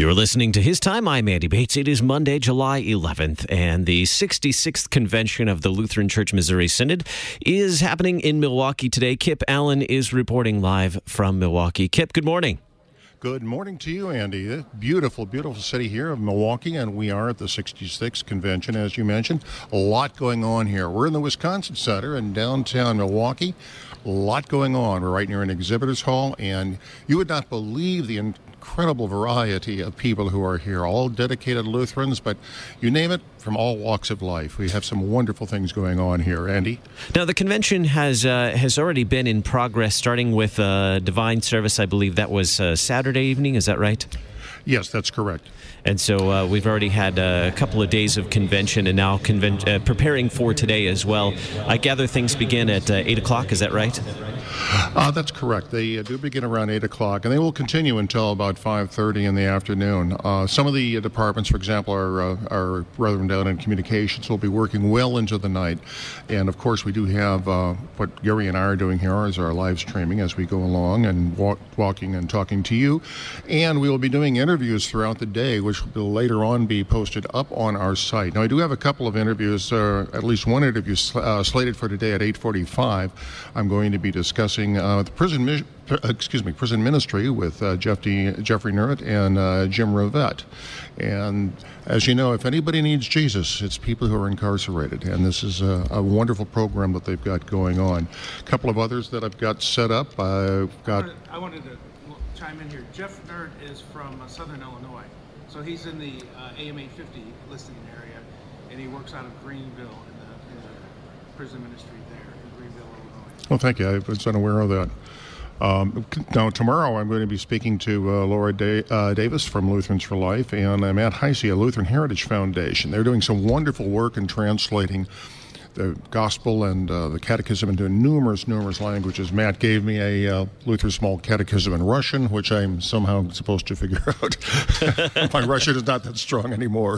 You're listening to His Time. I'm Andy Bates. It is Monday, July 11th, and the 66th convention of the Lutheran Church Missouri Synod is happening in Milwaukee today. Kip Allen is reporting live from Milwaukee. Kip, good morning. Good morning to you, Andy. Beautiful, beautiful city here of Milwaukee, and we are at the 66th convention, as you mentioned. A lot going on here. We're in the Wisconsin Center in downtown Milwaukee. A lot going on. We're right near an exhibitors hall, and you would not believe the incredible variety of people who are here, all dedicated Lutherans, but you name it, from all walks of life. We have some wonderful things going on here. Andy? Now, the convention has already been in progress, starting with divine service. I believe that was Saturday evening. Is that right? Yes, that's correct. And so we've already had a couple of days of convention and now preparing for today as well. I gather things begin at 8 o'clock. Is that right? That's correct. They do begin around 8 o'clock, and they will continue until about 5:30 in the afternoon. Some of the departments, for example, our brethren down in communications will be working well into the night. And, of course, we do have what Gary and I are doing here is our live streaming as we go along and walking and talking to you. And we will be doing interviews throughout the day, which will later on be posted up on our site. Now, I do have a couple of interviews, at least one interview slated for today at 8:45. I'm going to be discussing the prison ministry with Jeffrey Nurrit and Jim Rovette. And as you know, if anybody needs Jesus, it's people who are incarcerated. And this is a wonderful program that they've got going on. A couple of others that I've got set up. I wanted to chime in here. Jeff Nurrit is from Southern Illinois. So he's in the AM 850 listening area, and he works out of Greenville in the prison ministry there in Greenville, Illinois. Well, thank you. I was unaware of that. Now, tomorrow I'm going to be speaking to Laura Davis from Lutherans for Life and Matt Heisey of Lutheran Heritage Foundation. They're doing some wonderful work in translating the gospel and the catechism into numerous languages. Matt gave me a Luther Small Catechism in Russian, which I'm somehow supposed to figure out. My Russian is not that strong anymore.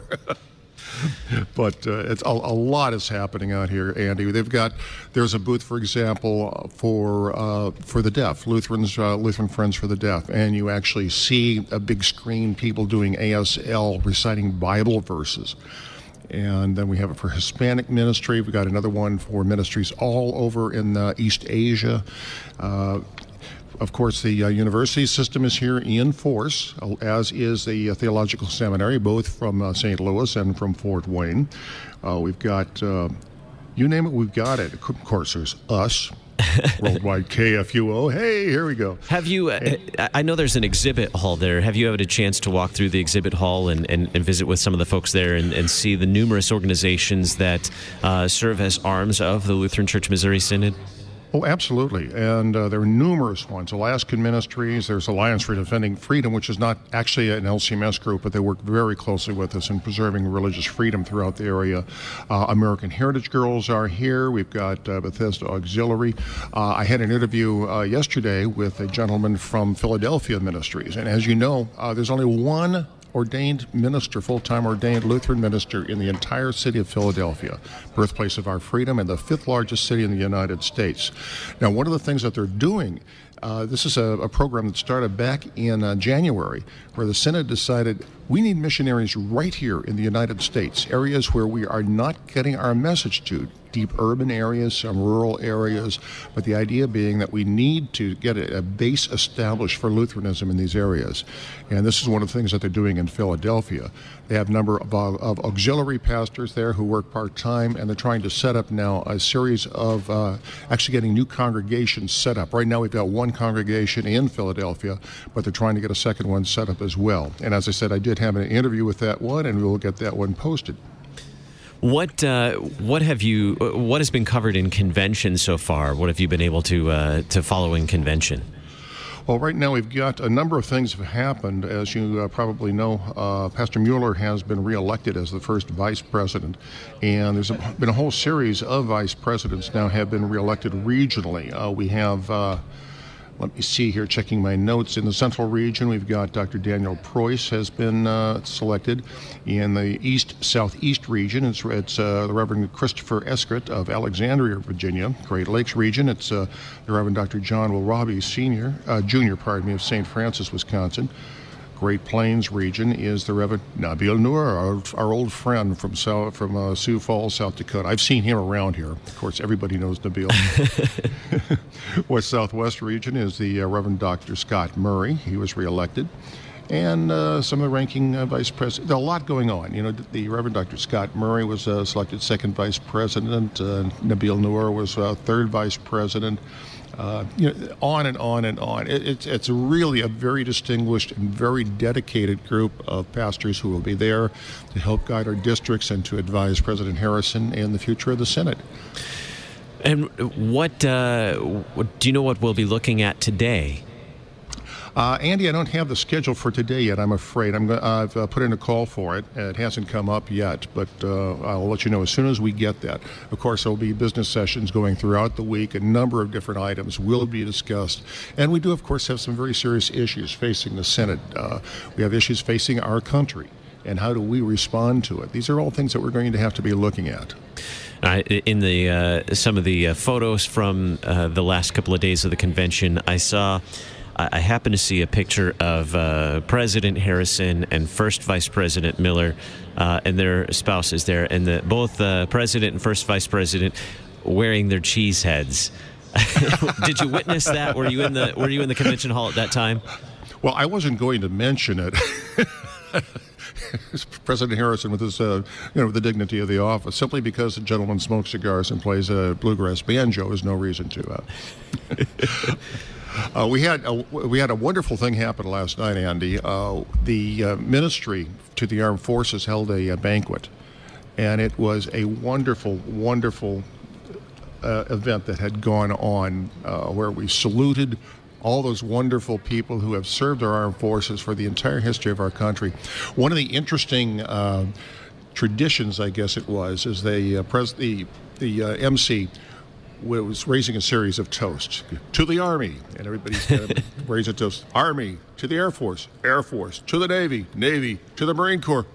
But it's a lot is happening out here, Andy. There's a booth, for example, for the deaf, Lutheran Friends for the Deaf, and you actually see a big screen, people doing ASL, reciting Bible verses. And then we have it for Hispanic ministry. We've got another one for ministries all over in East Asia. Of course, the university system is here in force, as is the Theological Seminary, both from St. Louis and from Fort Wayne. We've got, you name it, we've got it. Of course, there's us. Worldwide KFUO. Hey, here we go. Have you, I know there's an exhibit hall there. Have you had a chance to walk through the exhibit hall and visit with some of the folks there and see the numerous organizations that serve as arms of the Lutheran Church Missouri Synod? Oh, absolutely. And there are numerous ones. Alaskan Ministries, there's Alliance for Defending Freedom, which is not actually an LCMS group, but they work very closely with us in preserving religious freedom throughout the area. American Heritage Girls are here. We've got Bethesda Auxiliary. I had an interview yesterday with a gentleman from Philadelphia Ministries. And as you know, there's only one ordained minister, full-time ordained Lutheran minister in the entire city of Philadelphia, birthplace of our freedom and the fifth largest city in the United States. Now, one of the things that they're doing, this is a program that started back in January, where the Synod decided we need missionaries right here in the United States, areas where we are not getting our message to, deep urban areas, some rural areas, but the idea being that we need to get a base established for Lutheranism in these areas. And this is one of the things that they're doing in Philadelphia. They have a number of auxiliary pastors there who work part-time, and they're trying to set up now a series of actually getting new congregations set up. Right now we've got one congregation in Philadelphia, but they're trying to get a second one set up as well. And as I said, I did have an interview with that one, and we will get that one posted. What has been covered in convention so far? What have you been able to follow in convention? Well, right now we've got a number of things have happened. As you probably know, Pastor Mueller has been reelected as the first vice president, and there's been a whole series of vice presidents now have been reelected regionally. We have Let me see here, checking my notes. In the Central region, we've got Dr. Daniel Preuss has been selected. In the East-Southeast region, it's the Reverend Christopher Eskert of Alexandria, Virginia. Great Lakes region, it's the Reverend Dr. John Wilrabi Jr. of St. Francis, Wisconsin. Great Plains region is the Reverend Nabil Noor, our old friend from Sioux Falls, South Dakota. I've seen him around here. Of course, everybody knows Nabil. West Southwest region is the Reverend Dr. Scott Murray. He was reelected. And some of the ranking vice president. There's a lot going on. You know, the Reverend Dr. Scott Murray was selected second vice president. Nabil Noor was third vice president. On and on and on. It's really a very distinguished and very dedicated group of pastors who will be there to help guide our districts and to advise President Harrison in the future of the Senate. And what do you know what we'll be looking at today? Andy, I don't have the schedule for today yet, I'm afraid. I've put in a call for it. It hasn't come up yet, but I'll let you know as soon as we get that. Of course, there will be business sessions going throughout the week. A number of different items will be discussed. And we do, of course, have some very serious issues facing the Senate. We have issues facing our country, and how do we respond to it? These are all things that we're going to have to be looking at. In the some of the photos from the last couple of days of the convention, I happened to see a picture of President Harrison and First Vice President Miller and their spouses there, and both President and First Vice President wearing their cheese heads. Did you witness that? Were you in the convention hall at that time? Well, I wasn't going to mention it. President Harrison, with his, the dignity of the office, simply because the gentleman smokes cigars and plays a bluegrass banjo, is no reason to. We had a wonderful thing happen last night, Andy. The Ministry to the Armed Forces held a banquet, and it was a wonderful, wonderful event that had gone on where we saluted all those wonderful people who have served our armed forces for the entire history of our country. One of the interesting traditions, I guess it was, is the MC was raising a series of toasts. To the Army, and everybody's going to raise a toast. Army, to the Air Force, Air Force, to the Navy, Navy, to the Marine Corps,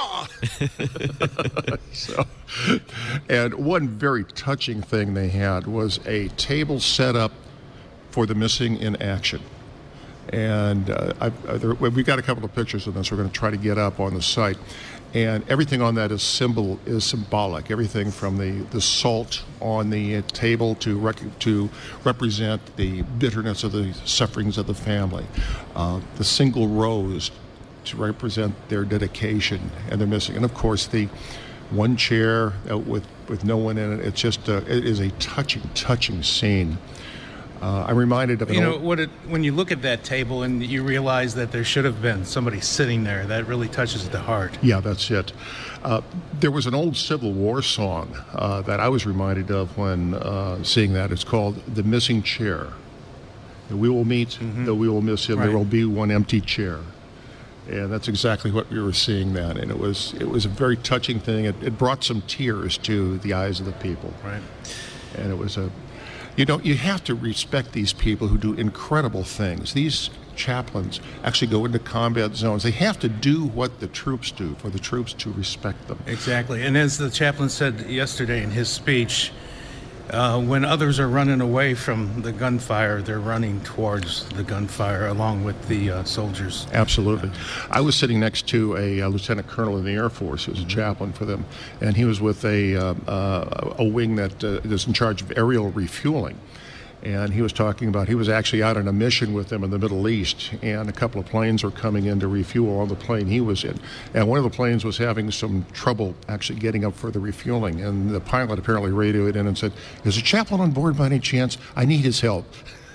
hoorah! And one very touching thing they had was a table set up for the missing in action. And we've got a couple of pictures of this we're going to try to get up on the site. And everything on that is symbolic. Everything from the salt on the table to represent the bitterness of the sufferings of the family. The single rose to represent their dedication and their missing. And of course, the one chair with no one in it. It's just it is a touching scene. I'm reminded of when you look at that table and you realize that there should have been somebody sitting there, that really touches the heart. Yeah, that's it. There was an old Civil War song that I was reminded of when seeing that. It's called "The Missing Chair." We will meet, though we will miss him. Right. There will be one empty chair, and that's exactly what we were seeing then. And it was a very touching thing. It brought some tears to the eyes of the people. Right. And it was you have to respect these people who do incredible things. These chaplains actually go into combat zones. They have to do what the troops do for the troops to respect them. Exactly. And as the chaplain said yesterday in his speech, when others are running away from the gunfire, they're running towards the gunfire along with the soldiers. Absolutely. I was sitting next to a lieutenant colonel in the Air Force who was a chaplain for them, and he was with a wing that is in charge of aerial refueling. And he was talking about he was actually out on a mission with them in the Middle East, and a couple of planes were coming in to refuel on the plane he was in. And one of the planes was having some trouble actually getting up for the refueling, and the pilot apparently radioed in and said, "Is a chaplain on board by any chance? I need his help."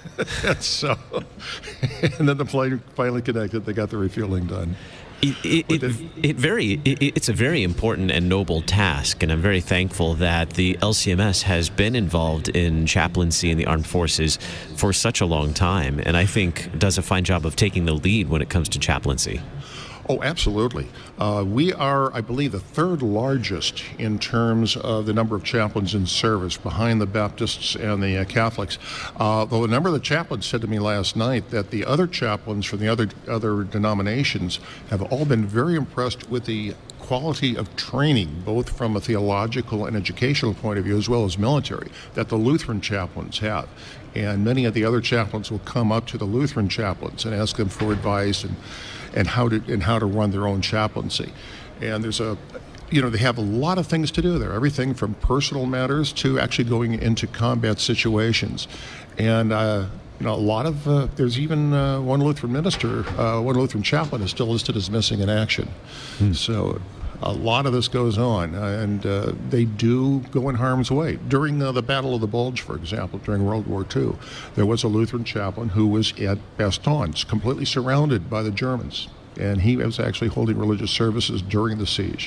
And then the plane finally connected. They got the refueling done. It's a very important and noble task, and I'm very thankful that the LCMS has been involved in chaplaincy in the armed forces for such a long time, and I think does a fine job of taking the lead when it comes to chaplaincy. Oh, absolutely. We are, I believe, the third largest in terms of the number of chaplains in service, behind the Baptists and the Catholics. Though a number of the chaplains said to me last night that the other chaplains from the other denominations have all been very impressed with the quality of training, both from a theological and educational point of view, as well as military, that the Lutheran chaplains have. And many of the other chaplains will come up to the Lutheran chaplains and ask them for advice. and how to run their own chaplaincy. And there's they have a lot of things to do there, everything from personal matters to actually going into combat situations. And a lot of there's even one Lutheran minister, one Lutheran chaplain is still listed as missing in action. So a lot of this goes on, and they do go in harm's way. During the Battle of the Bulge, for example, during World War II, there was a Lutheran chaplain who was at Bastogne, completely surrounded by the Germans, and he was actually holding religious services during the siege.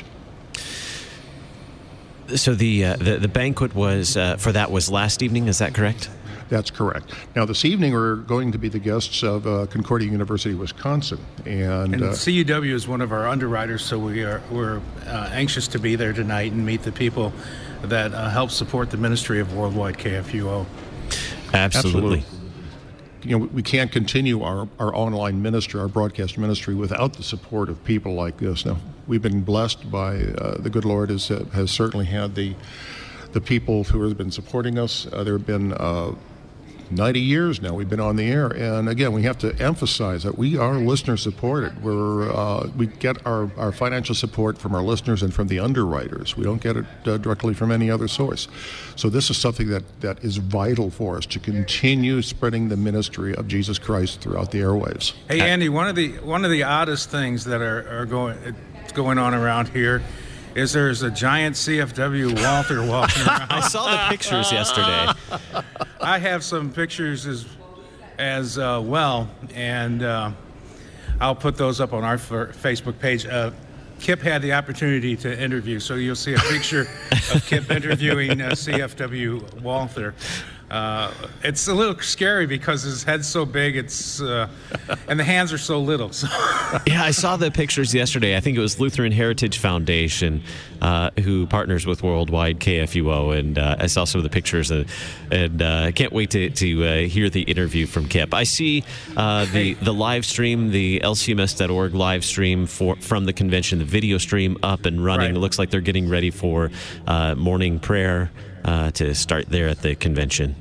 So the banquet was for that was last evening, is that correct? That's correct. Now, this evening we're going to be the guests of Concordia University, Wisconsin, and CUW is one of our underwriters, so we're anxious to be there tonight and meet the people that help support the ministry of Worldwide KFUO. Absolutely. We can't continue our online ministry, our broadcast ministry, without the support of people like this. Now, we've been blessed by the good Lord has certainly had the people who have been supporting us. There have been 90 years now we've been on the air, and again, we have to emphasize that we are listener supported. We get our financial support from our listeners and from the underwriters. We don't get it directly from any other source. So this is something that is vital for us to continue spreading the ministry of Jesus Christ throughout the airwaves. Hey, Andy, one of the oddest things that are going on around here is there's a giant CFW Walther walking around. I saw the pictures yesterday. I have some pictures as well, and I'll put those up on our Facebook page. Kip had the opportunity to interview, so you'll see a picture of Kip interviewing CFW Walther. It's a little scary because his head's so big, and the hands are so little. So. Yeah, I saw the pictures yesterday. I think it was Lutheran Heritage Foundation who partners with Worldwide KFUO, and I saw some of the pictures, and I can't wait to hear the interview from Kip. I see the live stream, the LCMS.org live stream from the convention, the video stream up and running. Right. It looks like they're getting ready for morning prayer to start there at the convention.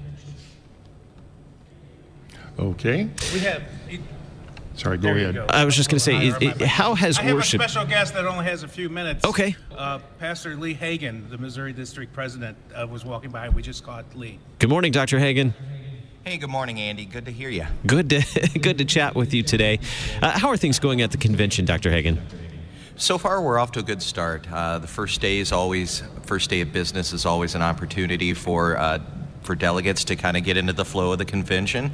Okay. We have. Sorry, go ahead. Go. I was just going to say, how has worship... I have a special guest that only has a few minutes. Okay. Pastor Lee Hagan, the Missouri District President, was walking by. We just caught Lee. Good morning, Dr. Hagan. Hey, good morning, Andy. Good to hear you. Good to chat with you today. How are things going at the convention, Dr. Hagan? So far, we're off to a good start. The first day of business is always an opportunity for delegates to kind of get into the flow of the convention.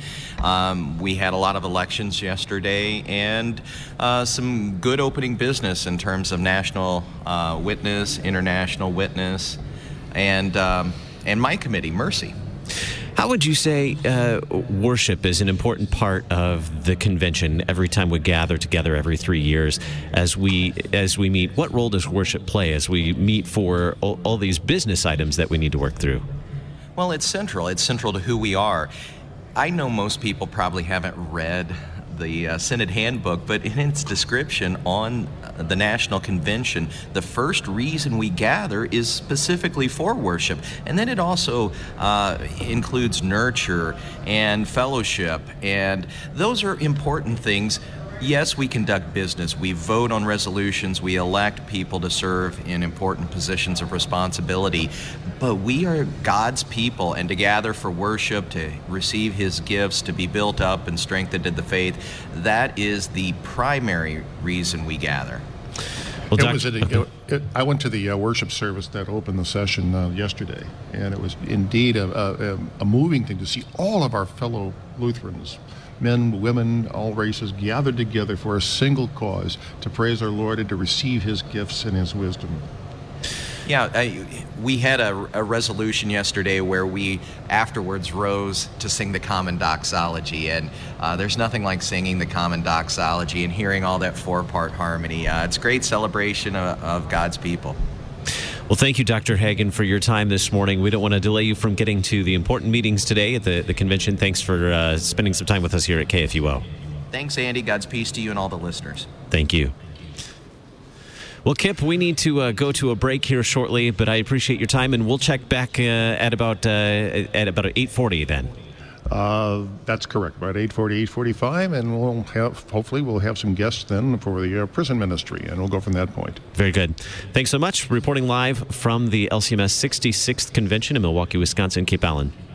We had a lot of elections yesterday and some good opening business in terms of national witness, international witness, and my committee, Mercy. How would you say worship is an important part of the convention every time we gather together every 3 years as we meet? What role does worship play as we meet for all these business items that we need to work through? Well, it's central. It's central to who we are. I know most people probably haven't read the Synod Handbook, but in its description on the National Convention, the first reason we gather is specifically for worship. And then it also includes nurture and fellowship, and those are important things. Yes, we conduct business. We vote on resolutions. We elect people to serve in important positions of responsibility. But we are God's people, and to gather for worship, to receive His gifts, to be built up and strengthened in the faith, that is the primary reason we gather. Well, I went to the worship service that opened the session yesterday, and it was indeed a moving thing to see all of our fellow Lutherans, men, women, all races, gathered together for a single cause, to praise our Lord and to receive His gifts and His wisdom. Yeah, we had a resolution yesterday where we afterwards rose to sing the Common Doxology, and there's nothing like singing the Common Doxology and hearing all that four-part harmony. It's a great celebration of God's people. Well, thank you, Dr. Hagan, for your time this morning. We don't want to delay you from getting to the important meetings today at the convention. Thanks for spending some time with us here at KFUO. Thanks, Andy. God's peace to you and all the listeners. Thank you. Well, Kip, we need to go to a break here shortly, but I appreciate your time, and we'll check back at about 8:40 then. That's correct, about 8:40, 8:45, and hopefully we'll have some guests then for the prison ministry, and we'll go from that point. Very good. Thanks so much. Reporting live from the LCMS 66th Convention in Milwaukee, Wisconsin, Kip Allen.